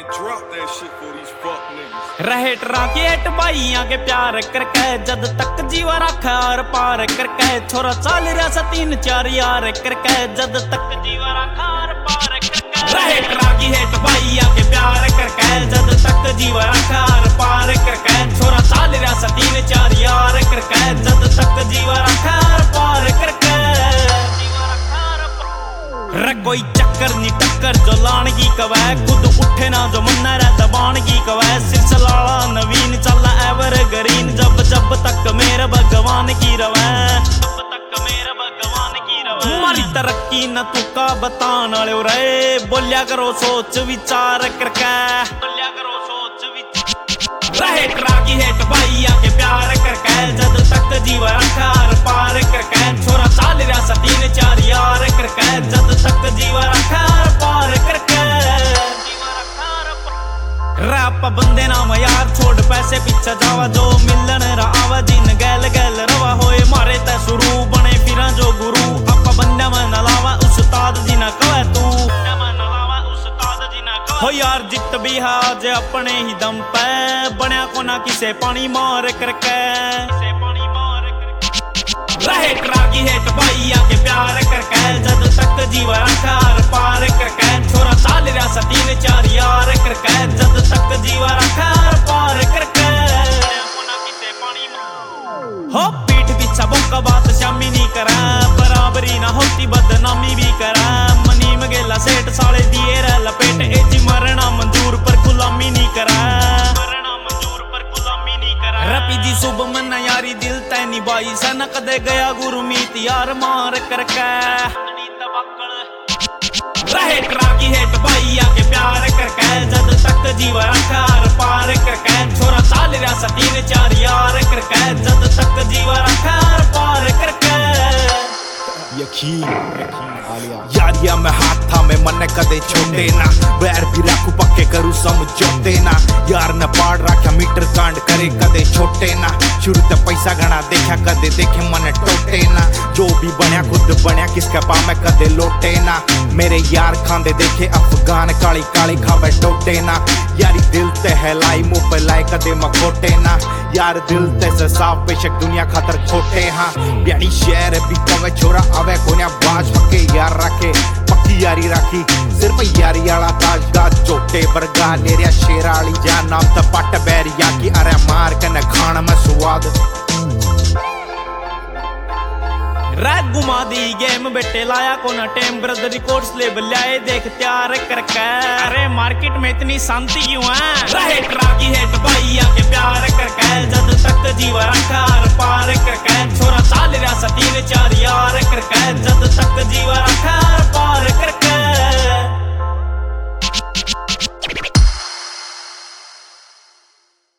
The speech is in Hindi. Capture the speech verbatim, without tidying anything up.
रहे ट्राकी हेट भाइया के प्यार करके जद तक जीवा रखा और पार करके छोरा चाल रहा सा तीन चार यार करके जद तक जीवा रखा और पार करके रहे ट्राकी हेट भाइया के प्यार करके जद तक जीवा रखा और पार करके छोरा चाल रहा सा तीन चार यार करके जद तक जीवा रखा और पार करके रे कोई चक्कर नी टक्कर जो लान की कवै खुद उठे ना जो मन्ना रह दबान की कवै सिलसिला नवीन चला एवर ग्रीन जब जब तक मेरे भगवान की रवै जब तक मेरे भगवान की रवै हमारी तरक्की न तू का बतान वाले रे बोलिया करो सोच विचार करके बोलिया करो सोच विचार रहे ट्राकी हेट भाइया के प्यार करके जद तक जीवा रखा पार करके छोरा चाल रहा सा तीन चार यार करके जद तक जीवा रखा पार करके रैप बंदे नाम यार छोड़ पैसे पीछे जावा जो मिलन रहा दिन गैल गैल रवा होए मारे ते शुरू बने फिर जो गुरु आपा बंदे में नलावा उस्ताद जी ना कहे तू हो यार जित भी है आज अपने ही दम पे बनया को ना किसे पानी मार करके रहे ट्राकी हेट भाइया के प्यार करके जद तक जीवा रखा पार करके छोरा चाल रहा सा तीन चार यार करके जद तक जीवा रखा पार करके हो पीठ पीछा बोका बात शामी नहीं करा बराबरी ना होती बदनामी भी करा मनी मगेला सेठ साले दिए रह लपेट एजी मरना मंजूर पर गुलामी नहीं करा रपी जी सुब मना यारी दिल तै निभाई सन कदे गया गुरुमीत यार मार करके रहे ट्राकी हेट भाइया के प्यार करके जद तक जीवा रखा पार करके छोरा चाल रहा सा तीन चार यार करके जद तक जीवा रखा पार करके यकीन यारिया में हाथ था मैं मन कदे छोटे ना बैर भी रखू पक्के करू समझौते ना यार ने पाड़ रखा मीटर कांड करे कदे छोटे ना शुरू ते पैसा घना देखा कदे देखे मन टोटे ना जो भी बनया खुद बनया किसके पा में कदे लोटे ना मेरे यार खांदे देखे अफगान काली काली खावे टोटे ना यारी दिल ते है लाई मुंह पे लाए कदे मकोटे ना यार दिल ते से साफ बेशक दुनिया खातर खोटे हाँ प्यारी शहर भी कवे छोरा आवे कोन्या बाज पक्के यार रखे पक्की यारी राखी सिर्फ यारी आला ताजदार चोटे बरगा लेरिया शेराली जा नाम त पट बैरिया की अरे मार कने खान में स्वाद रैग घुमा दी गेम बेटे लाया को ना टेम ब्रदर रिकॉर्ड्स लेबल लाए देख तैयार करके अरे मार्केट में इतनी शांति क्यों है रहे ट्राकी हेट भाइया के प्यार करके जद तक जीवा रखा पार करके छोरा चाल रहा सा तीन चार यार करके जद तक जीवा रखा